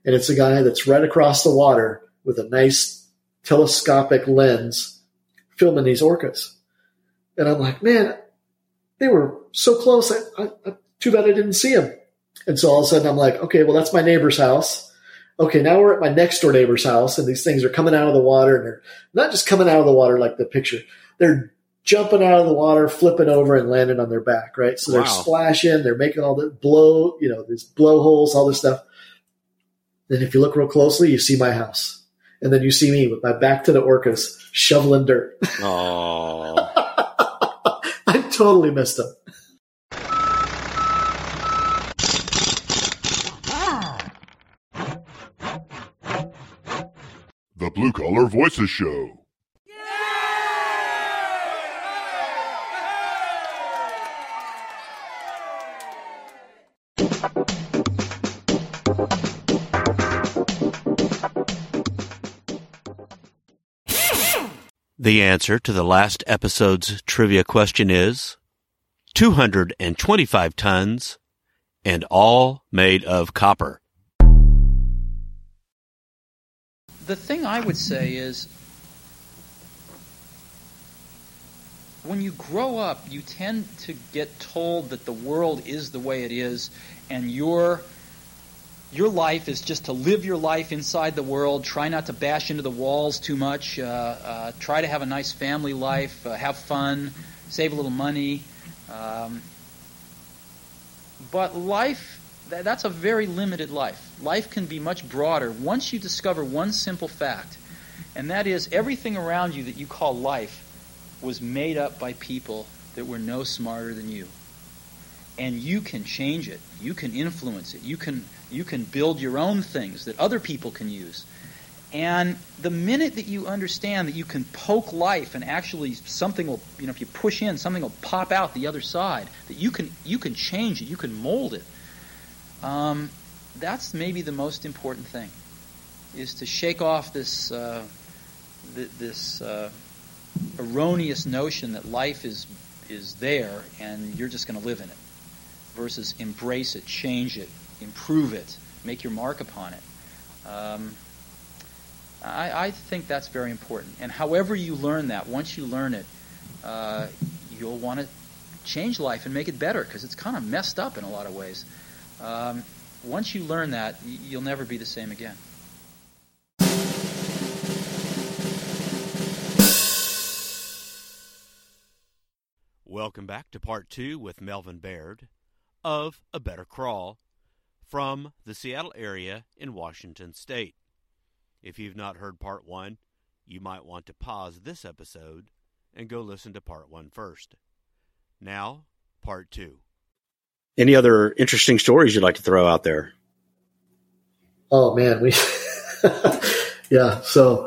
And it's a guy that's right across the water with a nice telescopic lens filming these orcas. And I'm like, man, they were so close. Too bad I didn't see them. And so all of a sudden I'm like, okay, well, that's my neighbor's house. Okay, now we're at my next door neighbor's house, and these things are coming out of the water, and they're not just coming out of the water like the picture. They're jumping out of the water, flipping over, and landing on their back, right? So they're splashing, they're making all the these blowholes, all this stuff. Then if you look real closely, you see my house. And then you see me with my back to the orcas shoveling dirt. Oh. I totally missed them. The Blue Collar Voices Show. The answer to the last episode's trivia question is 225 tons and all made of copper. The thing I would say is, when you grow up, you tend to get told that the world is the way it is, and your life is just to live your life inside the world, try not to bash into the walls too much, try to have a nice family life, have fun, save a little money. But life, that's a very limited life. Life can be much broader once you discover one simple fact, and that is everything around you that you call life was made up by people that were no smarter than you. And you can change it. You can influence it. You can build your own things that other people can use. And the minute that you understand that you can poke life and actually something will, if you push in, something will pop out the other side, that you can change it, you can mold it. That's maybe the most important thing, is to shake off this erroneous notion that life is there and you're just going to live in it, versus embrace it, change it, improve it, make your mark upon it. I think that's very important. And however you learn that, once you learn it, you'll want to change life and make it better, because it's kind of messed up in a lot of ways. Once you learn that, you'll never be the same again. Welcome back to Part 2 with Melvin Baird of A Better Crawl from the Seattle area in Washington State. If you've not heard Part 1, you might want to pause this episode and go listen to Part 1 first. Now, Part 2. Any other interesting stories you'd like to throw out there? Oh, man. Yeah, so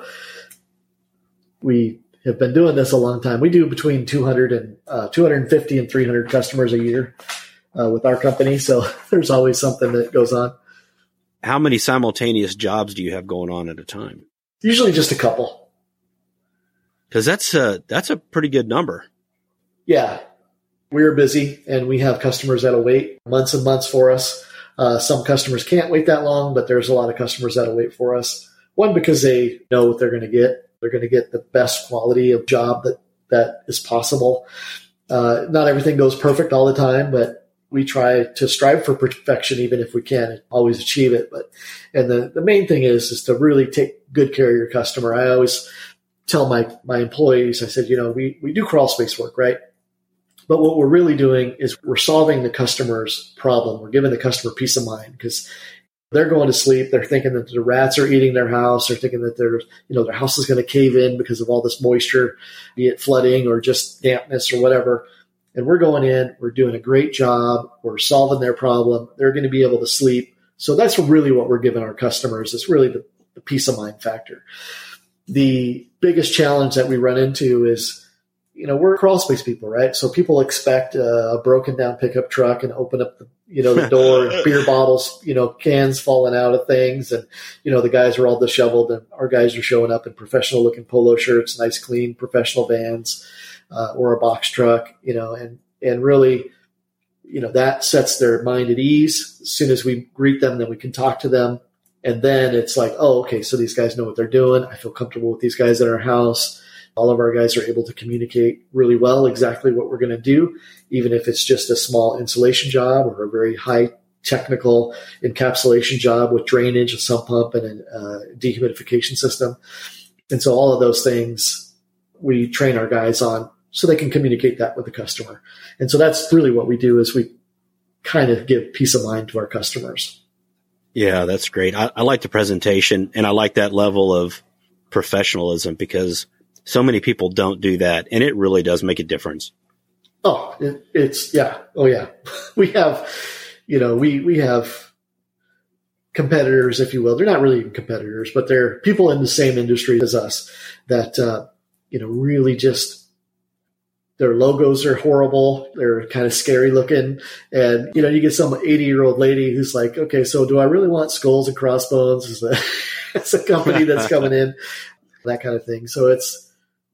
we have been doing this a long time. We do between 250 and 300 customers a year with our company, so there's always something that goes on. How many simultaneous jobs do you have going on at a time? Usually just a couple. Because that's a pretty good number. Yeah. We're busy, and we have customers that'll wait months and months for us. Some customers can't wait that long, but there's a lot of customers that'll wait for us. One, because they know what they're going to get. They're going to get the best quality of job that is possible. Not everything goes perfect all the time, but we try to strive for perfection, even if we can't always achieve it. And the main thing is to really take good care of your customer. I always tell my employees, I said, we do crawl space work, right? But what we're really doing is we're solving the customer's problem. We're giving the customer peace of mind, because they're going to sleep. They're thinking that the rats are eating their house. They're thinking that their house is going to cave in because of all this moisture, be it flooding or just dampness or whatever. And we're going in, we're doing a great job. We're solving their problem. They're going to be able to sleep. So that's really what we're giving our customers. It's really the peace of mind factor. The biggest challenge that we run into is, we're crawl space people, right? So people expect a broken down pickup truck and open up the door and beer bottles, cans falling out of things. And, the guys are all disheveled, and our guys are showing up in professional looking polo shirts, nice, clean, professional vans, or a box truck, and really, that sets their mind at ease. As soon as we greet them, then we can talk to them And then it's like, oh, okay, so these guys know what they're doing. I feel comfortable with these guys in our house. All of our guys are able to communicate really well exactly what we're going to do, even if it's just a small insulation job or a very high technical encapsulation job with drainage, a sump pump, and a dehumidification system. And so all of those things we train our guys on so they can communicate that with the customer. And so that's really what we do, is we kind of give peace of mind to our customers. Yeah, that's great. I like the presentation, and I like that level of professionalism, because so many people don't do that, and it really does make a difference. Oh, it's yeah. Oh, yeah. We have, we have competitors, if you will. They're not really even competitors, but they're people in the same industry as us that, really just, their logos are horrible. They're kind of scary looking. And, you get some 80-year-old lady who's like, okay, so do I really want Skulls and Crossbones as a company that's coming in? That kind of thing. So it's,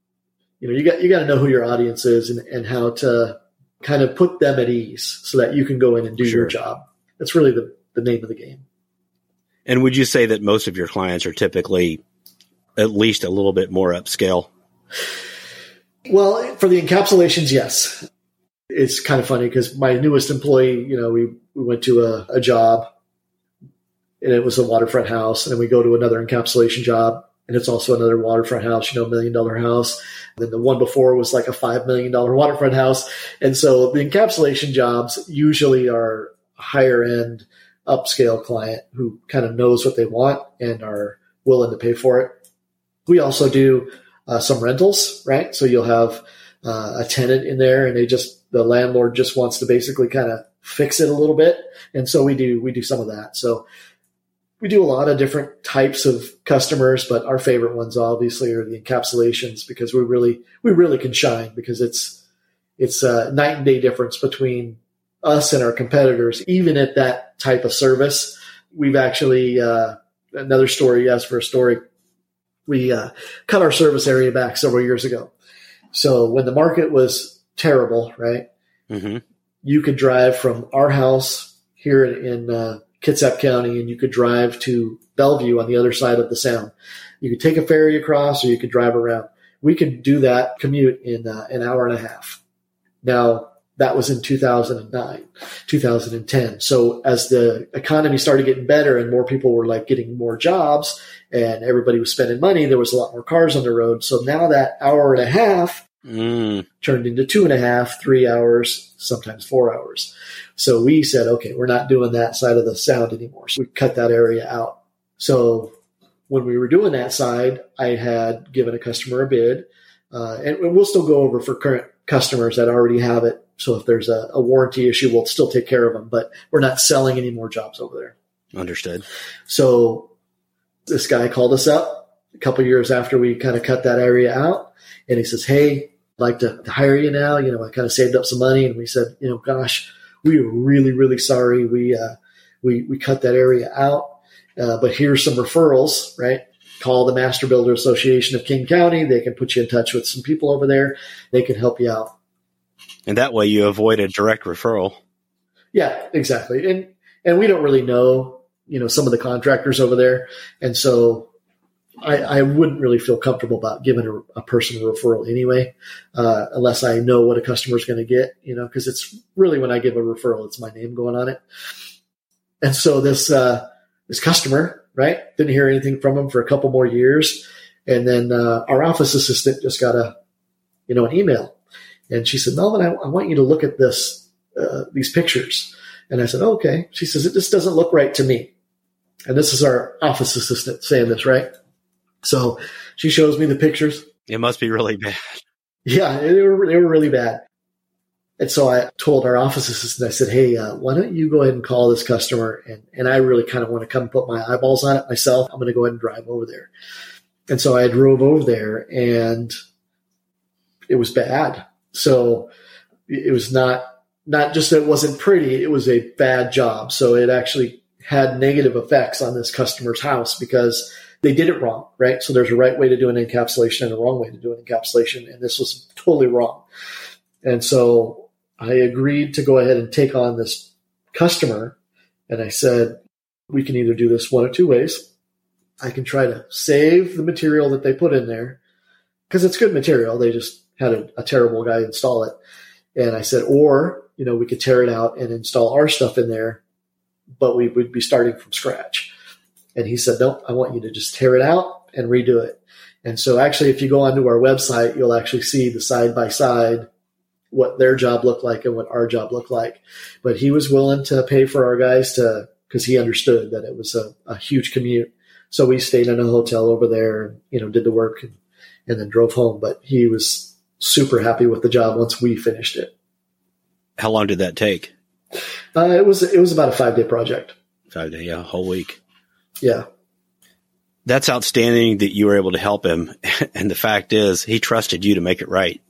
you got to know who your audience is and how to kind of put them at ease so that you can go in and do your job. That's really the name of the game. And would you say that most of your clients are typically at least a little bit more upscale? Well, for the encapsulations, yes. It's kind of funny because my newest employee, we went to a job and it was a waterfront house, and then we go to another encapsulation job and it's also another waterfront house, $1 million house. And then the one before was like a $5 million waterfront house. And so the encapsulation jobs usually are higher end, upscale client who kind of knows what they want and are willing to pay for it. We also do some rentals, right? So you'll have a tenant in there, and the landlord just wants to basically kind of fix it a little bit. And so we do some of that. So we do a lot of different types of customers, but our favorite ones obviously are the encapsulations, because we really can shine, because it's a night and day difference between us and our competitors, even at that type of service. We've actually, another story, yes, for a story, we cut our service area back several years ago. So when the market was terrible, right, mm-hmm. you could drive from our house here in Kitsap County, and you could drive to Bellevue on the other side of the Sound. You could take a ferry across, or you could drive around. We could do that commute in an hour and a half. Now, that was in 2009, 2010. So as the economy started getting better and more people were like getting more jobs and everybody was spending money, there was a lot more cars on the road. So now that hour and a half turned into 2.5, 3 hours, sometimes 4 hours. So we said, okay, we're not doing that side of the Sound anymore. So we cut that area out. So when we were doing that side, I had given a customer a bid, and we'll still go over for current customers that already have it. So if there's a warranty issue, we'll still take care of them, but we're not selling any more jobs over there. Understood. So this guy called us up a couple years after we kind of cut that area out, and he says, hey, I'd like to hire you now. I kind of saved up some money, and we said, gosh, we are really, really sorry. We cut that area out, but here's some referrals, right? Call the Master Builder Association of King County. They can put you in touch with some people over there. They can help you out. And that way you avoid a direct referral. Yeah, exactly. And we don't really know, some of the contractors over there. And so I wouldn't really feel comfortable about giving a person a referral anyway, unless I know what a customer is going to get, because it's really, when I give a referral, it's my name going on it. And so this customer, right, didn't hear anything from him for a couple more years. And then our office assistant just got an email. And she said, Melvin, I want you to look at these pictures. And I said, oh, okay. She says, it just doesn't look right to me. And this is our office assistant saying this, right? So she shows me the pictures. It must be really bad. Yeah, they were really bad. And so I told our office assistant, I said, hey, why don't you go ahead and call this customer? And I really kind of want to come put my eyeballs on it myself. I'm going to go ahead and drive over there. And so I drove over there, and it was bad. So it was not just that it wasn't pretty, it was a bad job. So it actually had negative effects on this customer's house because they did it wrong, right? So there's a right way to do an encapsulation and a wrong way to do an encapsulation, and this was totally wrong. And so I agreed to go ahead and take on this customer, and I said, we can either do this one of two ways. I can try to save the material that they put in there because it's good material. They just had a terrible guy install it. And I said, or, we could tear it out and install our stuff in there, but we would be starting from scratch. And he said, no, I want you to just tear it out and redo it. And so actually, if you go onto our website, you'll actually see the side by side, what their job looked like and what our job looked like. But he was willing to pay for our guys because he understood that it was a huge commute. So we stayed in a hotel over there and, did the work and then drove home. But he was super happy with the job once we finished it. How long did that take? It was about a 5-day project. 5 days, yeah, a whole week. Yeah. That's outstanding that you were able to help him. And the fact is, he trusted you to make it right.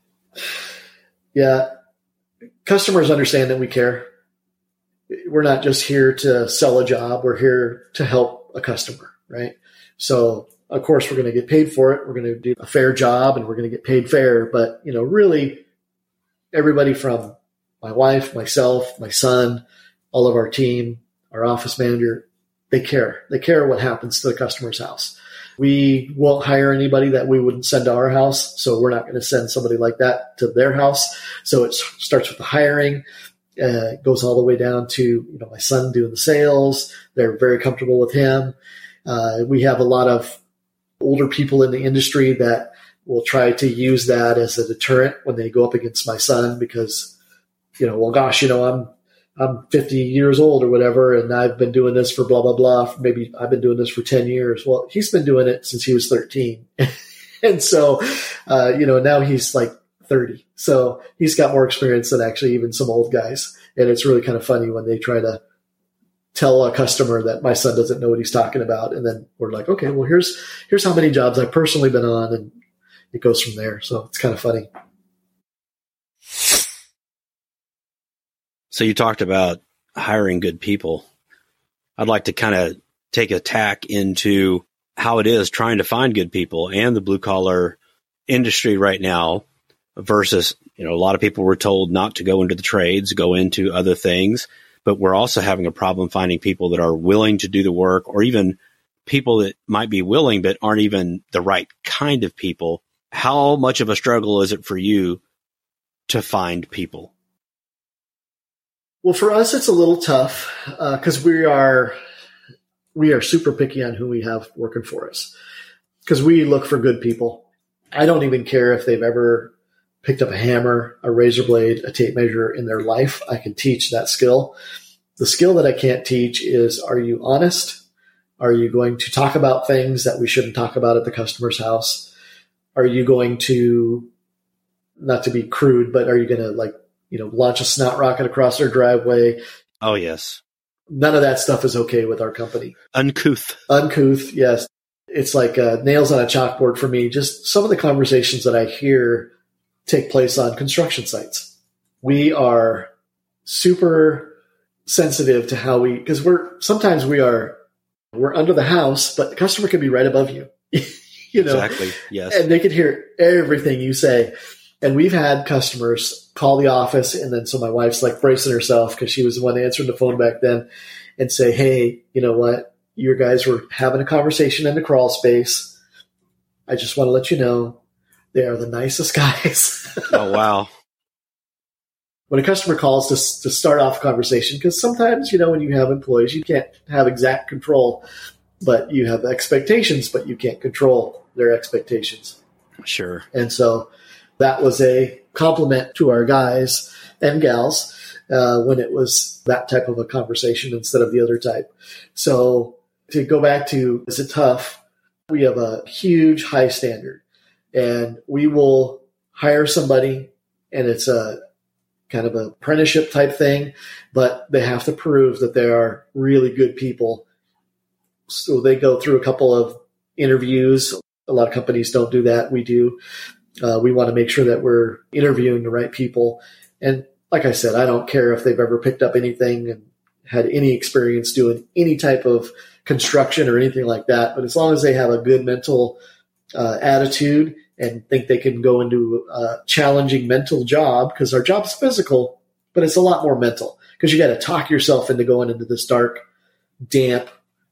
Yeah. Customers understand that we care. We're not just here to sell a job. We're here to help a customer, right? So, of course, we're going to get paid for it. We're going to do a fair job and we're going to get paid fair. But, really, everybody from my wife, myself, my son, all of our team, our office manager, they care. They care what happens to the customer's house. We won't hire anybody that we wouldn't send to our house. So we're not going to send somebody like that to their house. So it starts with the hiring. It goes all the way down to, my son doing the sales. They're very comfortable with him. We have a lot of older people in the industry that will try to use that as a deterrent when they go up against my son because, well, gosh, I'm 50 years old or whatever, and I've been doing this for blah, blah, blah. Maybe I've been doing this for 10 years. Well, he's been doing it since he was 13. And so, now he's like 30. So he's got more experience than actually even some old guys. And it's really kind of funny when they try to tell a customer that my son doesn't know what he's talking about. And then we're like, okay, well, here's how many jobs I've personally been on. And it goes from there. So it's kind of funny. So you talked about hiring good people. I'd like to kind of take a tack into how it is trying to find good people and the blue collar industry right now versus, a lot of people were told not to go into the trades, go into other things, but we're also having a problem finding people that are willing to do the work or even people that might be willing but aren't even the right kind of people. How much of a struggle is it for you to find people? Well, for us, it's a little tough because we are super picky on who we have working for us because we look for good people. I don't even care if they've ever picked up a hammer, a razor blade, a tape measure in their life. I can teach that skill. The skill that I can't teach is, are you honest? Are you going to talk about things that we shouldn't talk about at the customer's house? Are you going to, not to be crude, but are you going to launch a snot rocket across their driveway? Oh, yes. None of that stuff is okay with our company. Uncouth, yes. It's like nails on a chalkboard for me. Just some of the conversations that I hear take place on construction sites. We are super sensitive to how because we're under the house, but the customer could be right above you. Exactly. Yes. And they could hear everything you say. And we've had customers call the office, and then so my wife's like bracing herself because she was the one answering the phone back then, and say, hey, you know what? Your guys were having a conversation in the crawl space. I just want to let you know they are the nicest guys. Oh, wow. When a customer calls to start off a conversation, because sometimes, when you have employees, you can't have exact control, but you have expectations, but you can't control their expectations. Sure. And so that was a compliment to our guys and gals when it was that type of a conversation instead of the other type. So to go back to, is it tough? We have a huge high standard, and we will hire somebody, and it's a kind of an apprenticeship type thing, but they have to prove that they are really good people. So they go through a couple of interviews. A lot of companies don't do that. We do. We want to make sure that we're interviewing the right people. And like I said, I don't care if they've ever picked up anything and had any experience doing any type of construction or anything like that. But as long as they have a good mental attitude and think they can go into a challenging mental job, because our job's physical, but it's a lot more mental because you got to talk yourself into going into this dark damp,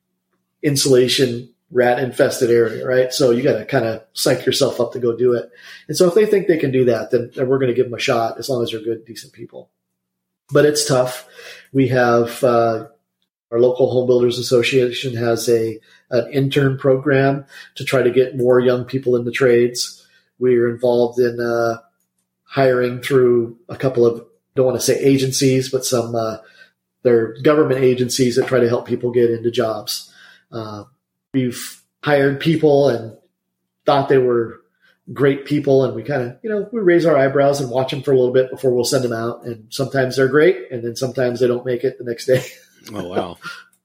insulation, rat infested area, right? So you got to kind of psych yourself up to go do it. And so if they think they can do that, then we're going to give them a shot as long as they're good, decent people. But it's tough. We have our local Home Builders Association has an intern program to try to get more young people in the trades. We are involved in hiring through a couple of, don't want to say agencies, but some they're government agencies that try to help people get into jobs. We've hired people and thought they were great people, and we kind of, we raise our eyebrows and watch them for a little bit before we'll send them out. And sometimes they're great, and then sometimes they don't make it the next day. Oh, wow.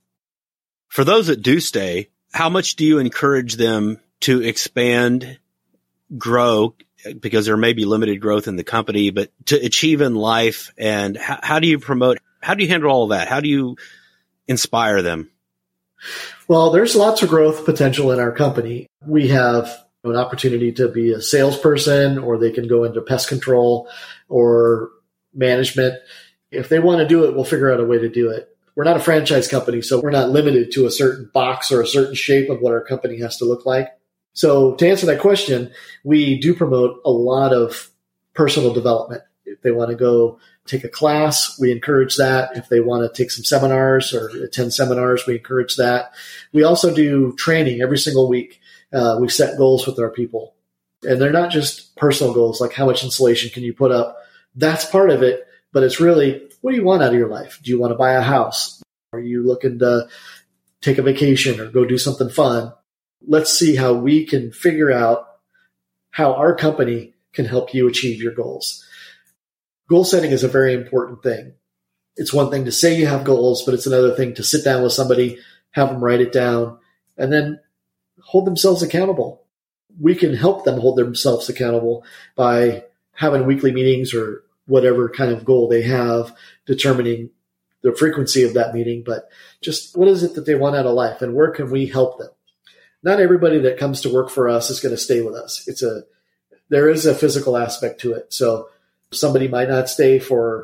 For those that do stay, how much do you encourage them to expand, grow, because there may be limited growth in the company, but to achieve in life? And how do you promote, how do you handle all of that? How do you inspire them? Well, there's lots of growth potential in our company. We have an opportunity to be a salesperson, or they can go into pest control or management. If they want to do it, we'll figure out a way to do it. We're not a franchise company, so we're not limited to a certain box or a certain shape of what our company has to look like. So to answer that question, we do promote a lot of personal development. If they want to go take a class, we encourage that. If they want to take some seminars or attend seminars, we encourage that. We also do training every single week. We set goals with our people. And they're not just personal goals, like how much insulation can you put up? That's part of it, but it's really, what do you want out of your life? Do you want to buy a house? Are you looking to take a vacation or go do something fun? Let's see how we can figure out how our company can help you achieve your goals. Goal setting is a very important thing. It's one thing to say you have goals, but it's another thing to sit down with somebody, have them write it down, and then hold themselves accountable. We can help them hold themselves accountable by having weekly meetings or whatever kind of goal they have, determining the frequency of that meeting, but just what is it that they want out of life, and where can we help them? Not everybody that comes to work for us is going to stay with us. There is a physical aspect to it. So somebody might not stay for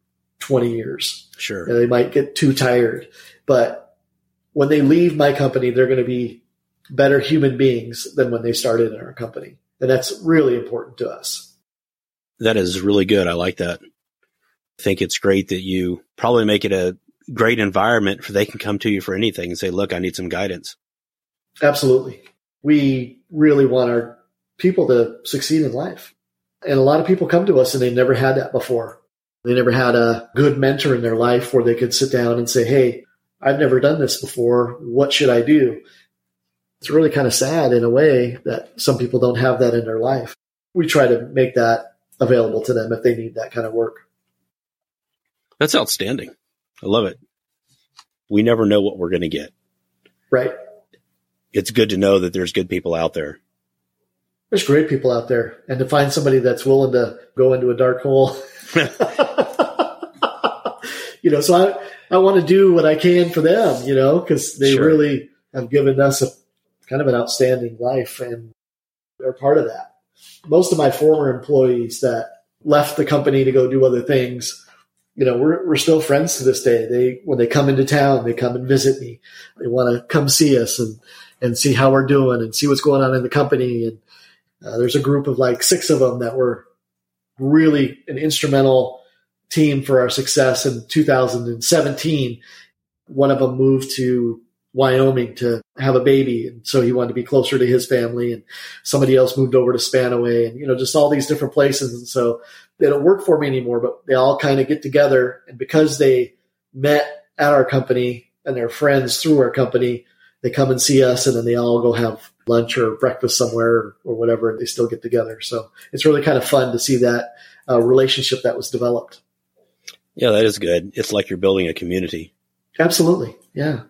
20 years. Sure. They might get too tired, but when they leave my company, they're going to be better human beings than when they started in our company. And that's really important to us. That is really good. I like that. I think it's great that you probably make it a great environment for they can come to you for anything and say, look, I need some guidance. Absolutely. We really want our people to succeed in life. And a lot of people come to us and they never had that before. They never had a good mentor in their life where they could sit down and say, hey, I've never done this before. What should I do? It's really kind of sad in a way that some people don't have that in their life. We try to make that available to them if they need that kind of work. That's outstanding. I love it. We never know what we're going to get. Right. It's good to know that there's good people out there. There's great people out there. And to find somebody that's willing to go into a dark hole. So I want to do what I can for them, because they Sure. really have given us a kind of an outstanding life, and they're part of that. Most of my former employees that left the company to go do other things, we're still friends to this day. When they come into town, they come and visit me. They want to come see us and see how we're doing and see what's going on in the company. And there's a group of like 6 of them that were really an instrumental team for our success in 2017. One of them moved to Wyoming to have a baby, and so he wanted to be closer to his family, and somebody else moved over to Spanaway, and just all these different places. And so they don't work for me anymore, but they all kind of get together, and because they met at our company and they're friends through our company, they come and see us, and then they all go have lunch or breakfast somewhere or whatever, and they still get together. So it's really kind of fun to see that relationship that was developed. Yeah, that is good. It's like you're building a community. Absolutely. Yeah.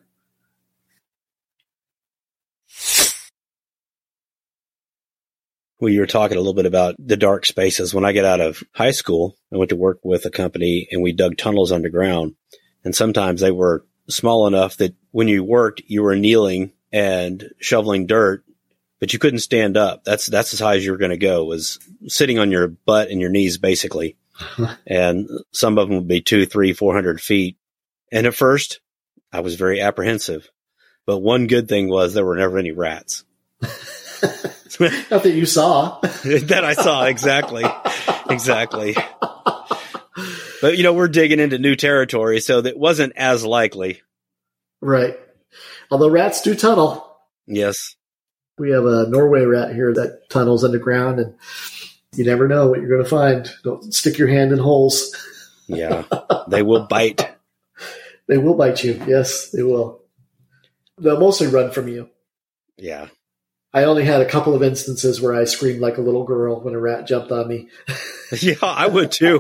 Well, you were talking a little bit about the dark spaces. When I got out of high school, I went to work with a company and we dug tunnels underground. And sometimes they were small enough that when you worked, you were kneeling and shoveling dirt, but you couldn't stand up. That's as high as you were going to go, was sitting on your butt and your knees, basically. And some of them would be 200, 300, 400 feet. And at first I was very apprehensive. But one good thing was there were never any rats. Not that you saw. That I saw, exactly. Exactly. But, we're digging into new territory, so that wasn't as likely. Right. Although rats do tunnel. Yes. We have a Norway rat here that tunnels underground, and you never know what you're going to find. Don't stick your hand in holes. Yeah. They will bite. They will bite you. Yes, they will. They'll mostly run from you. Yeah. I only had a couple of instances where I screamed like a little girl when a rat jumped on me. Yeah, I would too.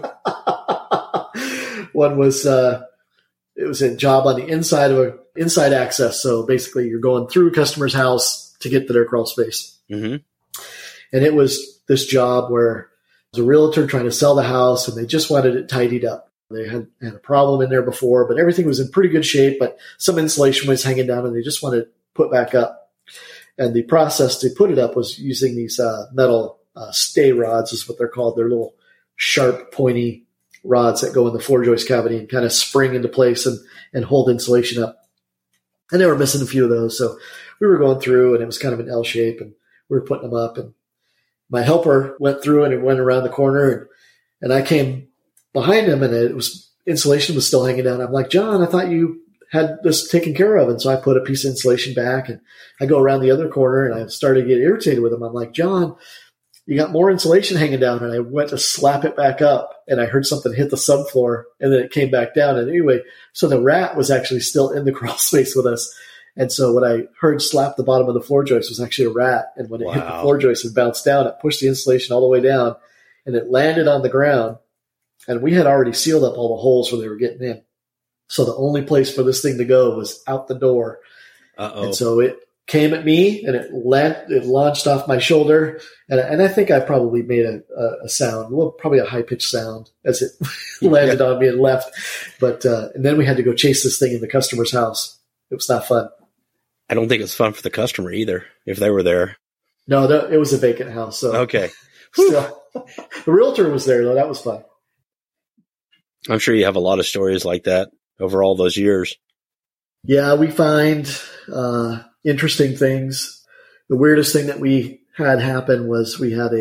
One was, it was a job on the inside access. So basically you're going through a customer's house to get to their crawl space. Mm-hmm. And it was this job where it was a realtor trying to sell the house and they just wanted it tidied up. They had a problem in there before, but everything was in pretty good shape, but some insulation was hanging down and they just wanted it put back up. And the process to put it up was using these metal stay rods is what they're called. They're little sharp, pointy rods that go in the floor joist cavity and kind of spring into place and hold insulation up. And they were missing a few of those. So we were going through and it was kind of an L shape and we were putting them up. And my helper went through and it went around the corner and I came behind him and insulation was still hanging down. I'm like, John, I thought you had this taken care of. And so I put a piece of insulation back and I go around the other corner and I started to get irritated with him. I'm like, John, you got more insulation hanging down. And I went to slap it back up and I heard something hit the subfloor and then it came back down. And anyway, so the rat was actually still in the crawl space with us. And so what I heard slap the bottom of the floor joist was actually a rat. And when it hit the floor joist and bounced down, it pushed the insulation all the way down and it landed on the ground. And we had already sealed up all the holes where they were getting in. So the only place for this thing to go was out the door. Uh-oh. And so it came at me and it launched off my shoulder. And I think I probably made a sound, probably a high-pitched sound as it landed on me and left. But and then we had to go chase this thing in the customer's house. It was not fun. I don't think it's fun for the customer either, if they were there. No, it was a vacant house. So okay. Still, the realtor was there, though. That was fun. I'm sure you have a lot of stories like that over all those years. Yeah, we find interesting things. The weirdest thing that we had happen was we had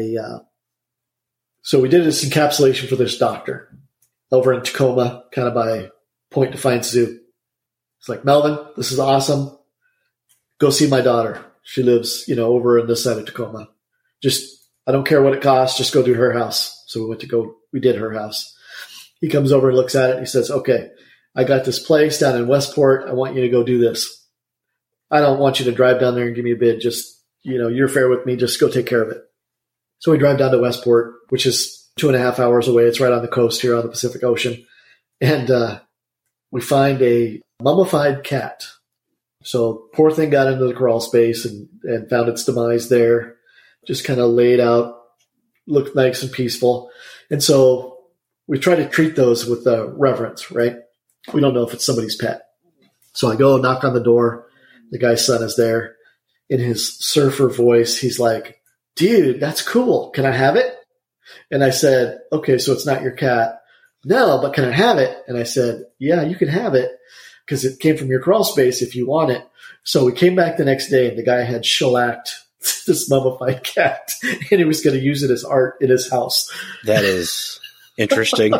so we did this encapsulation for this doctor over in Tacoma, kind of by Point Defiance Zoo. It's like, Melvin, this is awesome. Go see my daughter. She lives, over in this side of Tacoma. I don't care what it costs. Just go to her house. So we did her house. He comes over and looks at it. And he says, okay, I got this place down in Westport. I want you to go do this. I don't want you to drive down there and give me a bid. Just, you're fair with me. Just go take care of it. So we drive down to Westport, which is 2.5 hours away. It's right on the coast here on the Pacific Ocean. And we find a mummified cat. So poor thing got into the crawl space and found its demise there. Just kind of laid out, looked nice and peaceful. And so we try to treat those with reverence, right? We don't know if it's somebody's pet. So I go knock on the door. The guy's son is there. In his surfer voice, he's like, dude, that's cool. Can I have it? And I said, okay, so it's not your cat. No, but can I have it? And I said, yeah, you can have it because it came from your crawl space if you want it. So we came back the next day and the guy had shellacked this mummified cat and he was going to use it as art in his house. That is interesting.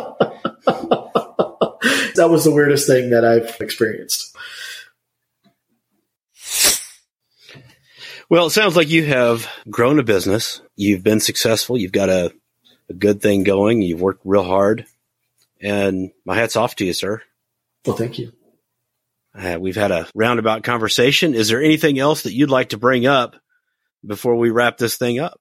That was the weirdest thing that I've experienced. Well, it sounds like you have grown a business. You've been successful. You've got a good thing going. You've worked real hard. And my hat's off to you, sir. Well, thank you. We've had a roundabout conversation. Is there anything else that you'd like to bring up before we wrap this thing up?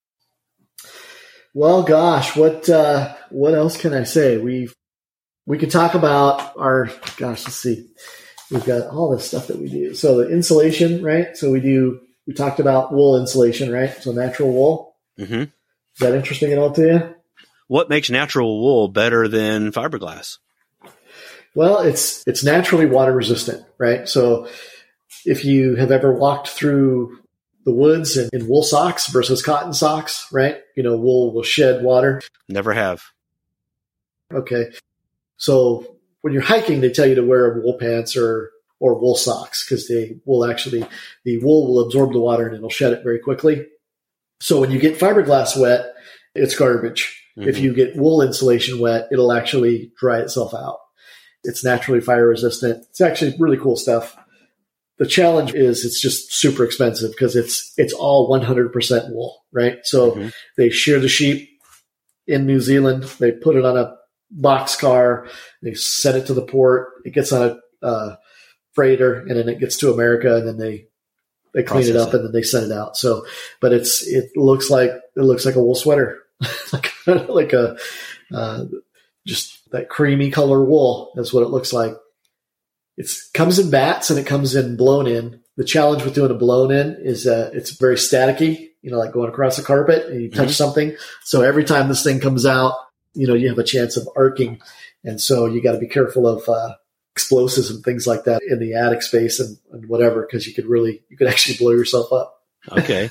Well, gosh, what else can I say? We could talk about let's see. We've got all this stuff that we do. So the insulation, right? So we talked about wool insulation, right? So natural wool. Mm-hmm. Is that interesting at all to you? What makes natural wool better than fiberglass? Well, it's naturally water resistant, right? So if you have ever walked through the woods in wool socks versus cotton socks, right? Wool will shed water. Never have. Okay. So when you're hiking, they tell you to wear wool pants or or wool socks, because the wool will absorb the water and it'll shed it very quickly. So when you get fiberglass wet, it's garbage. Mm-hmm. If you get wool insulation wet, it'll actually dry itself out. It's naturally fire resistant. It's actually really cool stuff. The challenge is it's just super expensive because it's all 100% wool, right? So they shear the sheep in New Zealand. They put it on a boxcar. They send it to the port. It gets on a freighter, and then it gets to America, and then they clean it up and then they send it out. So, but it looks like a wool sweater, like a just that creamy color wool. That's what it looks like. It comes in bats and it comes in blown in. The challenge with doing a blown in is that it's very staticky, like going across a carpet and you touch something. So every time this thing comes out, you have a chance of arcing. And so you got to be careful of explosives and things like that in the attic space and whatever, because you could actually blow yourself up. Okay.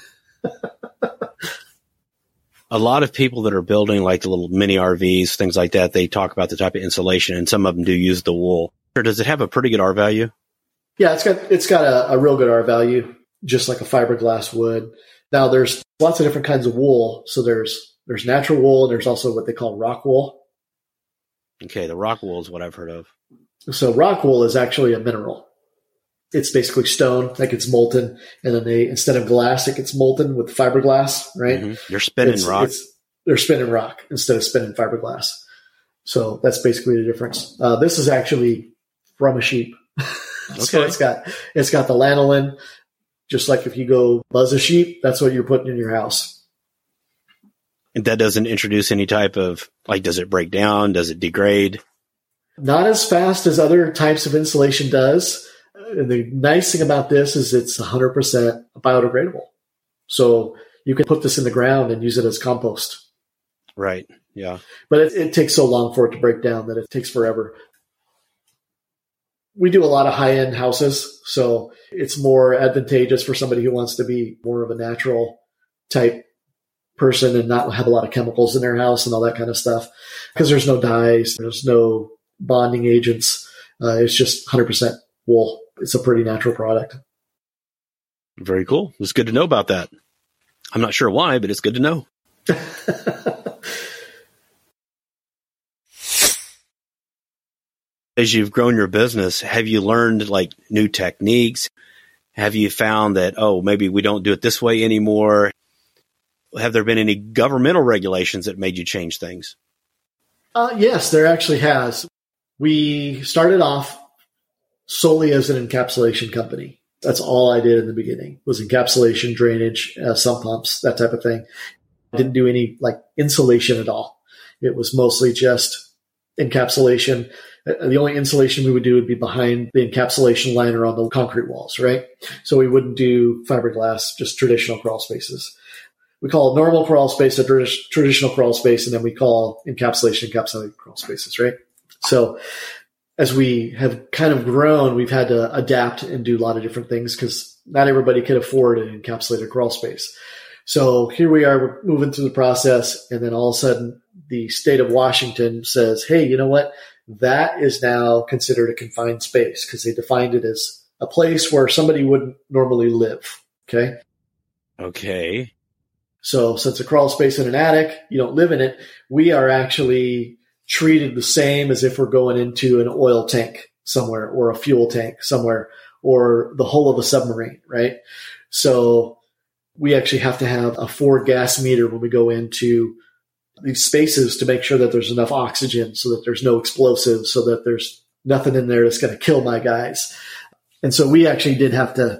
A lot of people that are building like the little mini RVs, things like that, they talk about the type of insulation, and some of them do use the wool. Or does it have a pretty good R value? Yeah, it's got a real good R value, just like a fiberglass would. Now there's lots of different kinds of wool. So there's natural wool, and there's also what they call rock wool. Okay, the rock wool is what I've heard of. So rock wool is actually a mineral. It's basically stone that gets molten, and then instead of glass, it gets molten with fiberglass, right? Mm-hmm. You're spinning rock. They're spinning rock instead of spinning fiberglass. So that's basically the difference. This is actually from a sheep. So it's got the lanolin, just like if you go buzz a sheep, that's what you're putting in your house. And that doesn't introduce any type of, does it break down? Does it degrade? Not as fast as other types of insulation does. And the nice thing about this is it's 100% biodegradable. So you can put this in the ground and use it as compost. Right. Yeah. But it takes so long for it to break down that it takes forever. We do a lot of high-end houses, so it's more advantageous for somebody who wants to be more of a natural type person and not have a lot of chemicals in their house and all that kind of stuff, because there's no dyes, there's no bonding agents. It's just 100% wool. It's a pretty natural product. Very cool. It's good to know about that. I'm not sure why, but it's good to know. As you've grown your business, have you learned new techniques? Have you found that, maybe we don't do it this way anymore? Have there been any governmental regulations that made you change things? Yes, there actually has. We started off solely as an encapsulation company. That's all I did in the beginning, was encapsulation, drainage, sump pumps, that type of thing. I didn't do any insulation at all. It was mostly just encapsulation. The only insulation we would do would be behind the encapsulation liner on the concrete walls, right? So we wouldn't do fiberglass, just traditional crawl spaces. We call normal crawl space a traditional crawl space, and then we call encapsulated crawl spaces, right? So as we have kind of grown, we've had to adapt and do a lot of different things because not everybody could afford an encapsulated crawl space. So here we are, we're moving through the process, and then all of a sudden the state of Washington says, hey, you know what? That is now considered a confined space because they defined it as a place where somebody wouldn't normally live. Okay. Okay. So since a crawl space in an attic, you don't live in it. We are actually treated the same as if we're going into an oil tank somewhere or a fuel tank somewhere or the hull of a submarine, right? So we actually have to have a forward gas meter when we go into these spaces to make sure that there's enough oxygen so that there's no explosives, so that there's nothing in there that's going to kill my guys. And so we actually did have to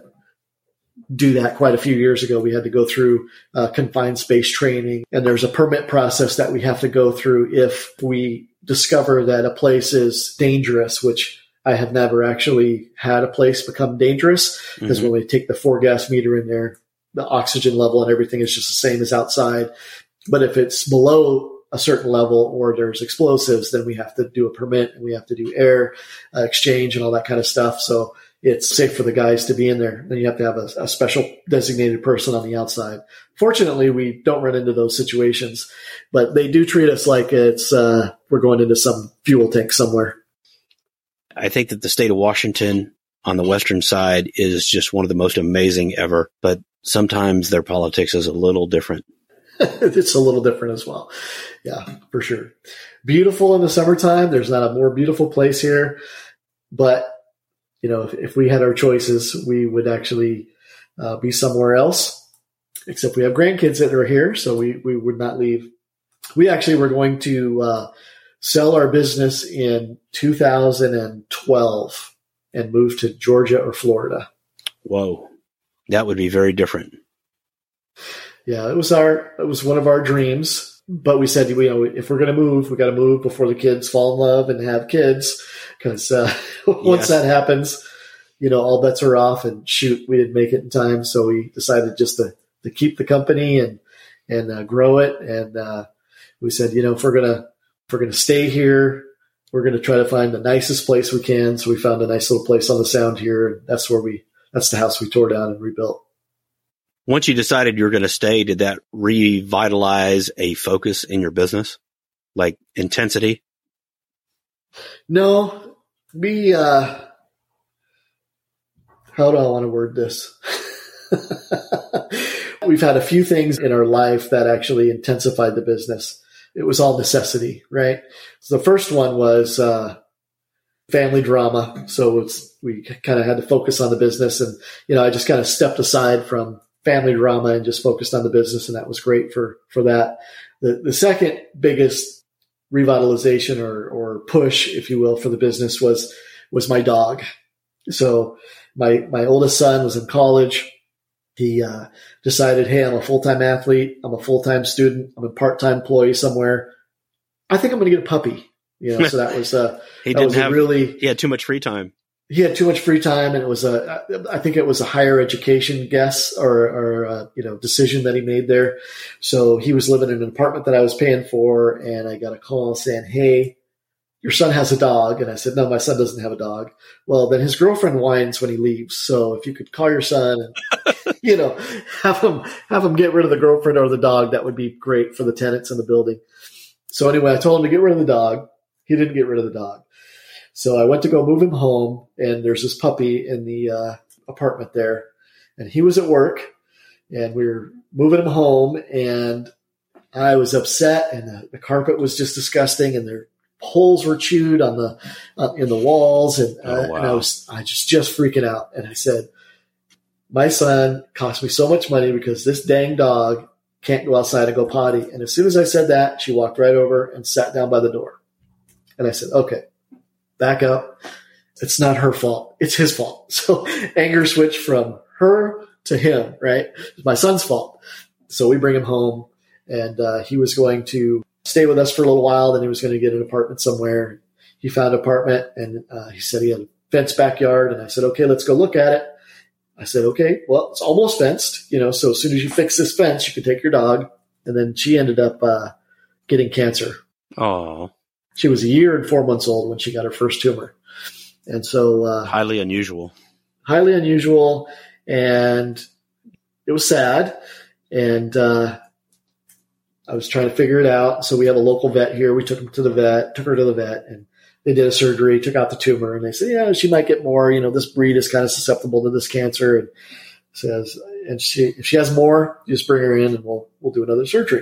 do that quite a few years ago. We had to go through confined space training, and there's a permit process that we have to go through if we discover that a place is dangerous, which I have never actually had a place become dangerous, because when we take the forward gas meter in there, the oxygen level and everything is just the same as outside. But if it's below a certain level or there's explosives, then we have to do a permit and we have to do air exchange and all that kind of stuff. So it's safe for the guys to be in there. Then you have to have a special designated person on the outside. Fortunately, we don't run into those situations, but they do treat us like it's we're going into some fuel tank somewhere. I think that the state of Washington on the Western side is just one of the most amazing ever, but sometimes their politics is a little different. It's a little different as well. Yeah, for sure. Beautiful in the summertime. There's not a more beautiful place here, but if we had our choices, we would actually be somewhere else, except we have grandkids that are here. So we would not leave. We actually were going to sell our business in 2012 and move to Georgia or Florida. Whoa. That would be very different. Yeah, it was one of our dreams, but we said, if we're going to move, we got to move before the kids fall in love and have kids. Because once that happens, all bets are off, and shoot, we didn't make it in time. So we decided just to keep the company and grow it. And we said, if we're going to stay here, we're going to try to find the nicest place we can. So we found a nice little place on the Sound here. And that's the house we tore down and rebuilt. Once you decided you were going to stay, did that revitalize a focus in your business, like intensity? No, how do I want to word this? We've had a few things in our life that actually intensified the business. It was all necessity, right? So the first one was family drama. So we kind of had to focus on the business, and I just kind of stepped aside from family drama and just focused on the business, and that was great for that. The second biggest revitalization or push, if you will, for the business was my dog. So my oldest son was in college. He decided, hey, I'm a full-time athlete. I'm a full-time student. I'm a part-time employee somewhere. I think I'm going to get a puppy. So that was he had too much free time. He had too much free time, and it was I think it was a higher education guess or decision that he made there. So he was living in an apartment that I was paying for, and I got a call saying, hey, your son has a dog. And I said, no, my son doesn't have a dog. Well, then his girlfriend whines when he leaves. So if you could call your son and, have him get rid of the girlfriend or the dog, that would be great for the tenants in the building. So anyway, I told him to get rid of the dog. He didn't get rid of the dog. So I went to go move him home, and there's this puppy in the apartment there. And he was at work, and we were moving him home, and I was upset, and the carpet was just disgusting, and their holes were chewed on in the walls, and I was just freaking out. And I said, my son cost me so much money because this dang dog can't go outside and go potty. And as soon as I said that, she walked right over and sat down by the door. And I said, okay, back up. It's not her fault. It's his fault. So anger switched from her to him, right? It's my son's fault. So we bring him home, and he was going to stay with us for a little while. Then he was going to get an apartment somewhere. He found an apartment, and he said he had a fenced backyard. And I said, okay, let's go look at it. I said, okay, well, it's almost fenced, so as soon as you fix this fence, you can take your dog. And then she ended up getting cancer. Oh. She was 1 year and 4 months old when she got her first tumor. And so highly unusual. Highly unusual. And it was sad. And I was trying to figure it out. So we have a local vet here. We took her to the vet, and they did a surgery, took out the tumor, and they said, yeah, she might get more. This breed is kind of susceptible to this cancer. And says, and if she has more, just bring her in, and we'll do another surgery.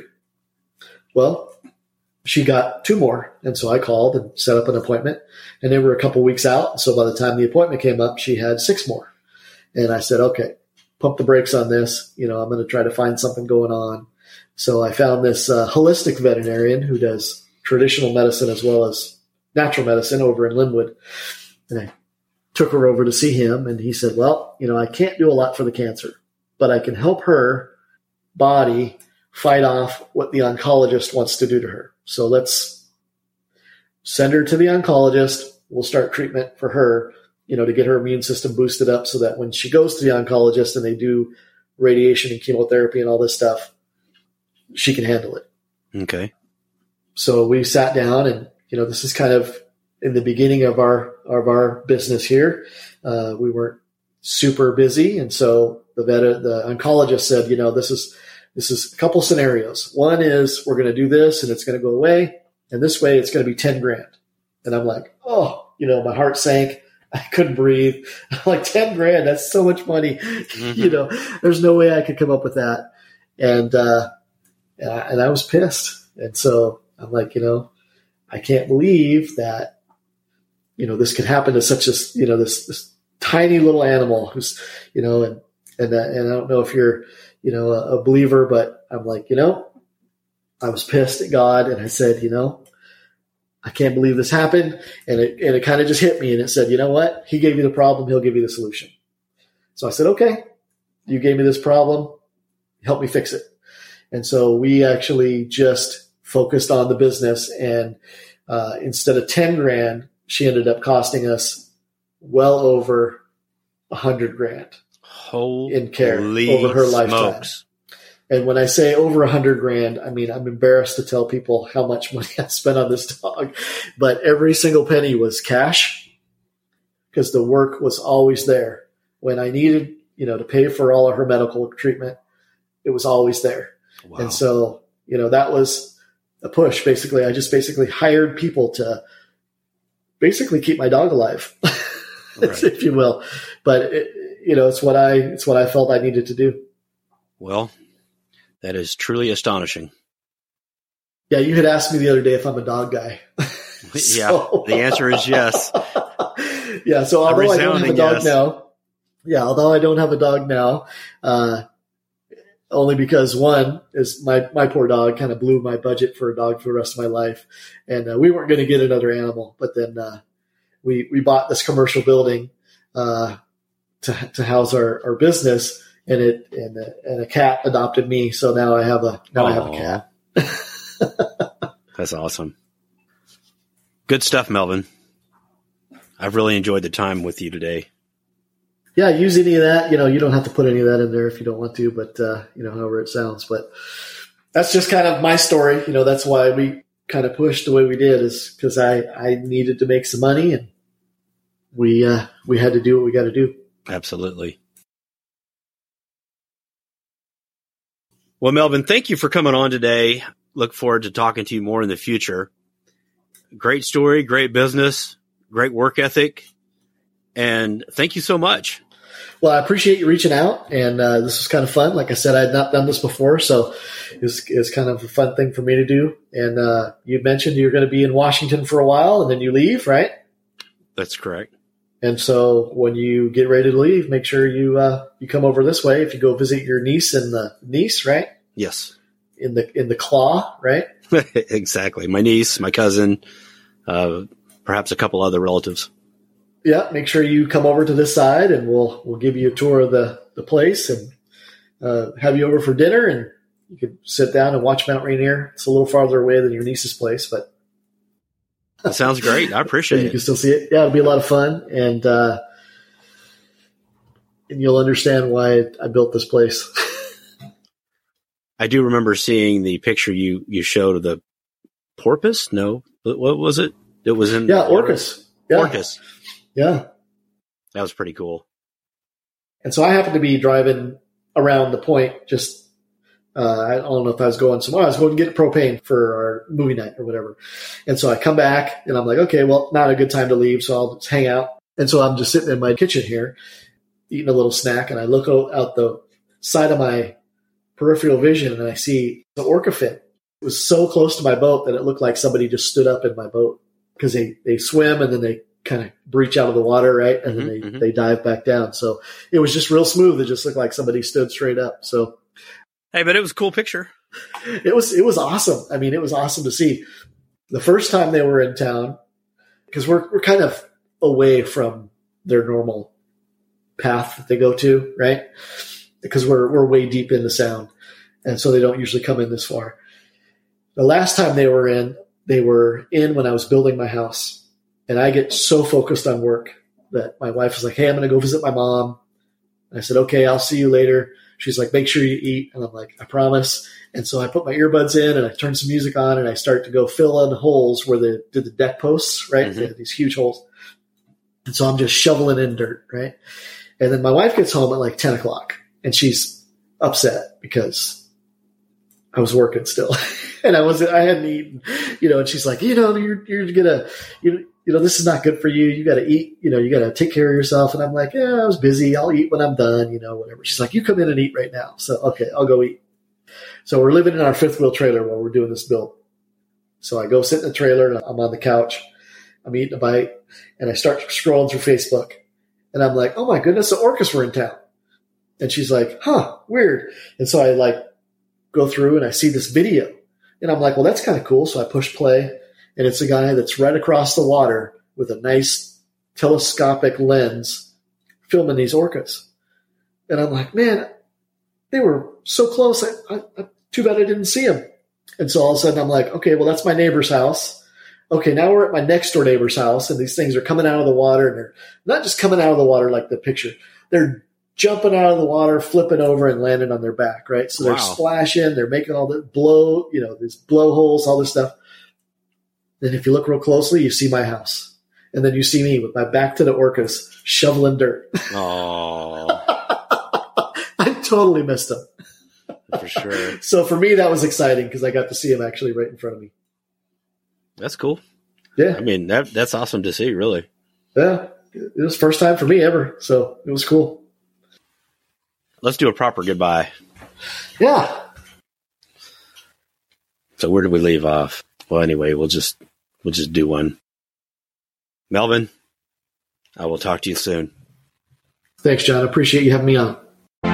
Well, she got 2 more. And so I called and set up an appointment, and they were a couple weeks out. So by the time the appointment came up, she had 6 more. And I said, okay, pump the brakes on this. I'm going to try to find something going on. So I found this holistic veterinarian who does traditional medicine as well as natural medicine over in Linwood. And I took her over to see him, and he said, well, I can't do a lot for the cancer, but I can help her body fight off what the oncologist wants to do to her. So let's send her to the oncologist. We'll start treatment for her, to get her immune system boosted up so that when she goes to the oncologist and they do radiation and chemotherapy and all this stuff, she can handle it. Okay. So we sat down, and, this is kind of in the beginning of our business here. We weren't super busy. And so the oncologist said, this is a couple scenarios. One is we're going to do this and it's going to go away. And this way it's going to be $10,000. And I'm like, oh, my heart sank. I couldn't breathe. Like $10,000, that's so much money. Mm-hmm. There's no way I could come up with that. And I was pissed. And so I'm like, I can't believe that, this could happen to such a, this tiny little animal who's, and I don't know if you're, a believer, but I'm like, I was pissed at God and I said, I can't believe this happened. And it kind of just hit me and it said, you know what? He gave you the problem. He'll give you the solution. So I said, okay, you gave me this problem. Help me fix it. And so we actually just focused on the business, and instead of $10,000, she ended up costing us well over $100,000 in care over her lifetime. Smokes. And when I say over $100,000, I mean, I'm embarrassed to tell people how much money I spent on this dog, but every single penny was cash because the work was always there. When I needed, to pay for all of her medical treatment, it was always there. Wow. And so, that was a push. Basically, I just hired people to basically keep my dog alive, Right. if you will. But it's what I felt I needed to do. Well, that is truly astonishing. Yeah, you had asked me the other day if I'm a dog guy. Yeah, the answer is yes. Yeah, so although I don't have a dog yes. now, only because one is my poor dog kind of blew my budget for a dog for the rest of my life, and we weren't going to get another animal. But then we bought this commercial building to house our business, and a cat adopted me. So now I have a cat. That's awesome. Good stuff, Melvin. I've really enjoyed the time with you today. Yeah, use any of that. You don't have to put any of that in there if you don't want to, but however it sounds. But that's just kind of my story. That's why we kind of pushed the way we did, is because I needed to make some money, and we had to do what we got to do. Absolutely. Well, Melvin, thank you for coming on today. Look forward to talking to you more in the future. Great story, great business, great work ethic, and thank you so much. Well, I appreciate you reaching out, and this was kind of fun. Like I said, I had not done this before, so it's kind of a fun thing for me to do. And you mentioned you're going to be in Washington for a while, and then you leave, right? That's correct. And so when you get ready to leave, make sure you come over this way. If you go visit your niece in the niece, right? Yes. In the claw, right? Exactly. My niece, my cousin, perhaps a couple other relatives. Yeah, make sure you come over to this side, and we'll give you a tour of the place, and have you over for dinner, and you could sit down and watch Mount Rainier. It's a little farther away than your niece's place, but that sounds great. I appreciate it. You can still see it. Yeah, it'll be a lot of fun, and you'll understand why I built this place. I do remember seeing the picture you showed of the porpoise. No, what was it? It was in orcas. Yeah. Orcas. Yeah. That was pretty cool. And so I happened to be driving around the point, just, I don't know if I was going somewhere. I was going to get propane for our movie night or whatever. And so I come back, and I'm like, okay, well, not a good time to leave, so I'll just hang out. And so I'm just sitting in my kitchen here, eating a little snack, and I look out the side of my peripheral vision, and I see the orca fin. It was so close to my boat that it looked like somebody just stood up in my boat, because they swim and then they kind of breach out of the water, right? And then they dive back down. So it was just real smooth. It just looked like somebody stood straight up. So, hey, but it was a cool picture. It was awesome. I mean, it was awesome to see. The first time they were in town, because we're kind of away from their normal path that they go to, right? Because we're way deep in the sound, and so they don't usually come in this far. The last time they were in when I was building my house. And I get so focused on work that my wife was like, hey, I'm going to go visit my mom. And I said, okay, I'll see you later. She's like, make sure you eat. And I'm like, I promise. And so I put my earbuds in, and I turn some music on, and I start to go fill in holes where they did the deck posts, right? They had these huge holes. And so I'm just shoveling in dirt, right? And then my wife gets home at like 10 o'clock, and she's upset because I was working still. And I hadn't eaten, and she's like, you're this is not good for you. You got to eat, you got to take care of yourself. And I'm like, yeah, I was busy. I'll eat when I'm done, whatever. She's like, you come in and eat right now. So, okay, I'll go eat. So we're living in our fifth wheel trailer while we're doing this build. So I go sit in the trailer and I'm on the couch. I'm eating a bite and I start scrolling through Facebook and I'm like, oh my goodness, the orcas were in town. And she's like, huh, weird. And so I go through and I see this video and I'm like, well, that's kind of cool. So I push play and it's a guy that's right across the water with a nice telescopic lens filming these orcas. And I'm like, man, they were so close. Too bad I didn't see them. And so all of a sudden I'm like, okay, well, that's my neighbor's house. Okay, now we're at my next door neighbor's house and these things are coming out of the water and they're not just coming out of the water like the picture. They're jumping out of the water, flipping over and landing on their back, right? So they're splashing, they're making all the these blowholes, all this stuff. Then if you look real closely, you see my house. And then you see me with my back to the orcas shoveling dirt. Oh. I totally missed them. For sure. So for me, that was exciting because I got to see him actually right in front of me. That's cool. Yeah. I mean, that's awesome to see, really. Yeah. It was the first time for me ever. So it was cool. Let's do a proper goodbye. Yeah. So where did we leave off? Well, anyway, we'll just do one. Melvin, I will talk to you soon. Thanks, John. I appreciate you having me on.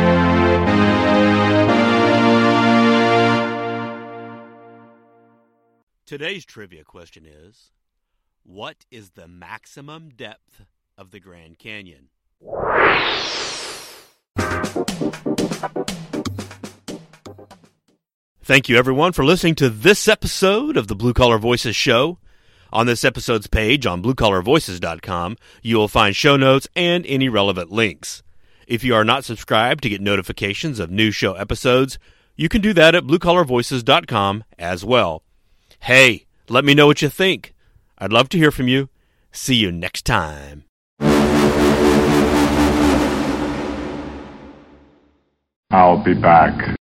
Today's trivia question is, what is the maximum depth of the Grand Canyon? Thank you, everyone, for listening to this episode of the Blue Collar Voices Show. On this episode's page on bluecollarvoices.com, you will find show notes and any relevant links. If you are not subscribed to get notifications of new show episodes, you can do that at bluecollarvoices.com as well. Hey, let me know what you think. I'd love to hear from you. See you next time. I'll be back.